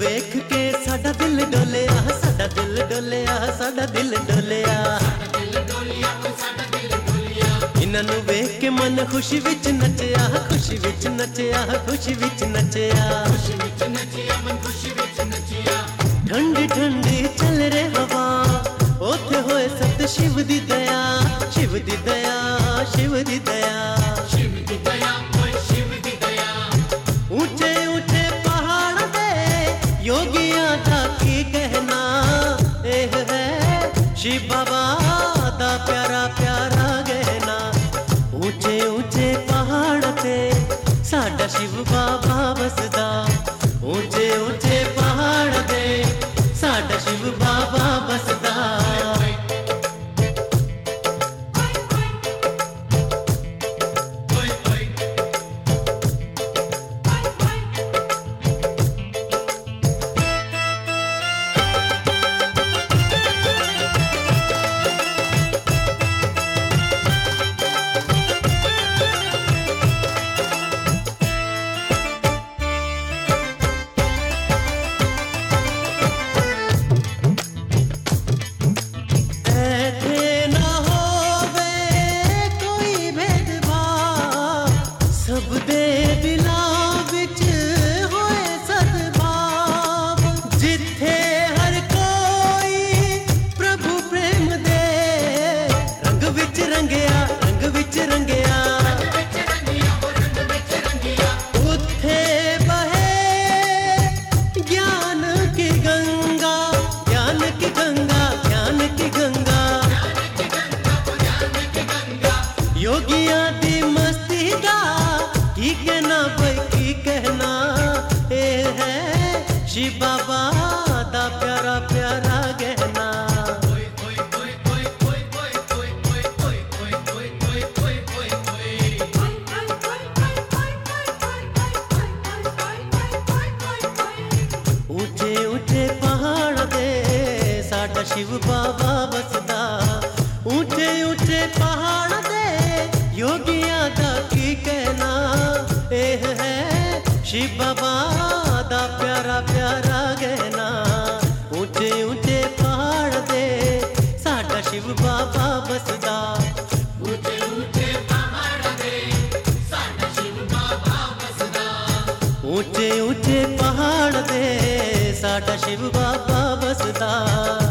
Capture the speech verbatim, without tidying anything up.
वेख के साडा दिल डोलिया, साडा दिल डोलिया, साडा दिल डोलिया। इन्हां नूं वेख के मन खुशी विच नचिया, खुशी विच नचिया, खुशी विच नचिया। ठंडी ठंडी चल रे हवा, ओथे होए सत शिव दी दया, शिव दी दया, शिव दी दया। ऊंचे ऊंचे पहाड़ दे योगियां दा की कहना, एह है शिव बाबा दा प्यारा प्यारा गहना। ऊंचे ऊंचे पहाड़ ते साडा शिव बाबा बसदा, ऊंचे ऊंचे पहाड़ ते साडा शिव बाबा बसदा। योगियां दी मस्ती दा की कहना भाई की कहना, ए है शिव बाबा दा प्यारा प्यारा गहना। ऊंचे ऊंचे पहाड़ दे साडा शिव बाबा बसदा, ऊंचे ऊंचे पहाड़ दे योगियां दा की कहना, एह है शिव बाबा दा प्यारा प्यारा गहना। ऊंचे ऊंचे पहाड़ दे साडा शिव बाबा बसदा, ऊंचे ऊंचे पहाड़ दे साडा शिव बाबा बसदा, ऊंचे ऊंचे पहाड़ दे साडा शिव बाबा बसदा।